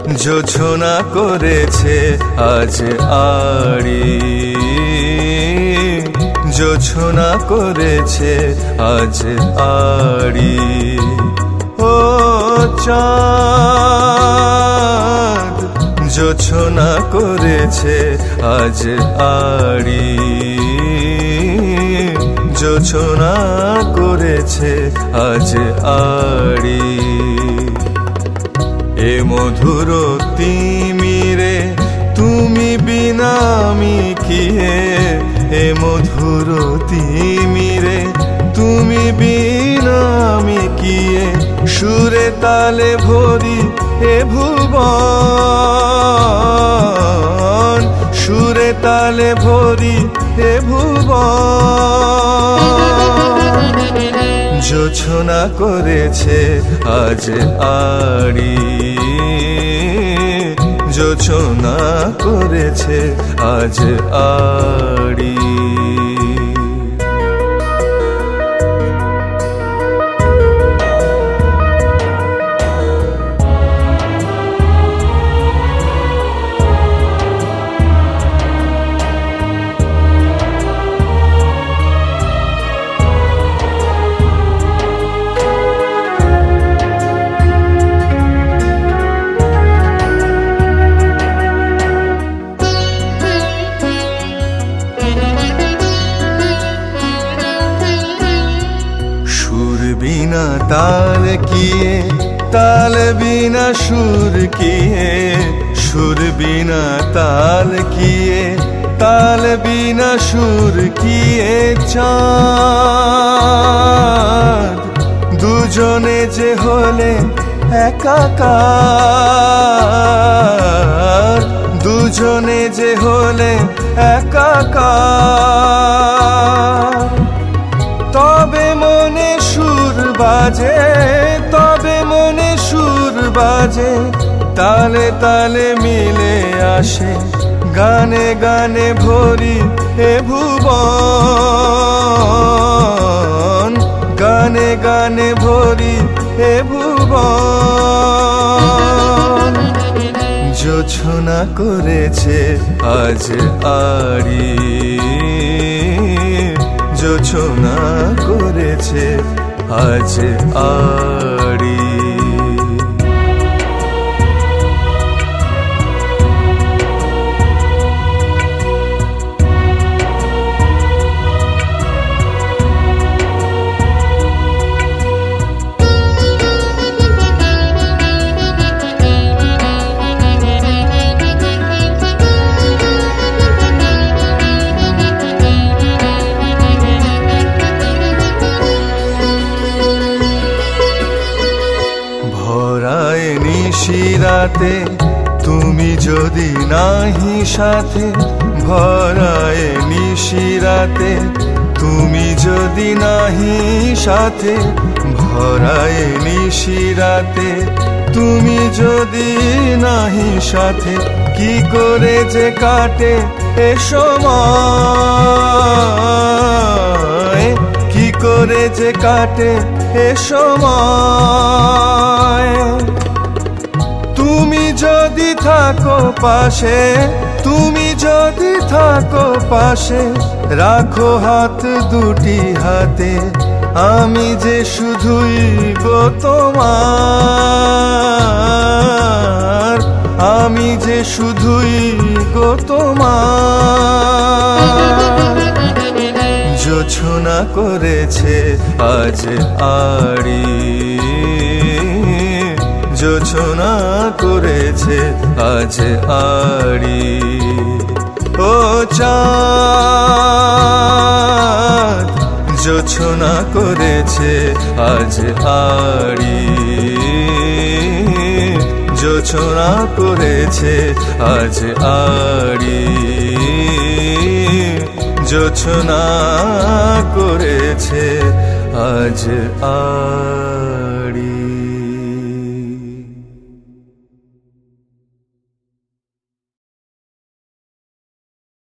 জোছনা করেছে আজ আড়ি, জোছনা করেছে আজ আড়ি। ও চাঁদ জোছনা করেছে আজ আড়ি, জোছনা করেছে আজ আড়ি। এ মধুর তিমিরে তুমি বিনা আমি কি, এ মধুর তিমিরে তুমি বিনা আমি কি, সুরে তালে ভরি এ ভুবন, সুরে তালে ভরি এ ভুবন। জোছনা করেছে আজ আড়ি, জোছনা করেছে আজ আড়ি। बिना ताल किए ताल बिना सुर किए, सुर बिना ताल किए ताल बिना सुर किए। चाँद দুজনে যে হলে একাকার, দুজনে যে হলে একাকার। তবে মনে সুর বাজে, তবে মনে সুর বাজে, তালে তালে মিলে আসে গানে গানে ভরি এ ভুবন, গানে গানে ভরি এ ভুবন। জোছনা করেছে আজ আড়ি, জোছনা করেছে আজ আড়ি। নিশিরাতে তুমি যদি নাহি সাথে, ভরায় নিশিরাতে তুমি যদি নাহি সাথে, ভরায় নিশিরাতে তুমি যদি নাহি সাথে, কি করে যে কাটে এ সময়, কি করে যে কাটে এ সময়। তুমি যদি থাকো পাশে, তুমি যদি থাকো পাশে, রাখো হাত দুটি হাতে, আমি যে শুধুই গো তোমার, আমি যে শুধুই গো তোমার। জোছনা করেছে আজ আড়ি, জোছনা করেছে আজ আড়ি। ও চাঁদ জোছনা করেছে আজ আড়ি, জোছনা করেছে আজ আড়ি, জোছনা করেছে আজ আড়ি।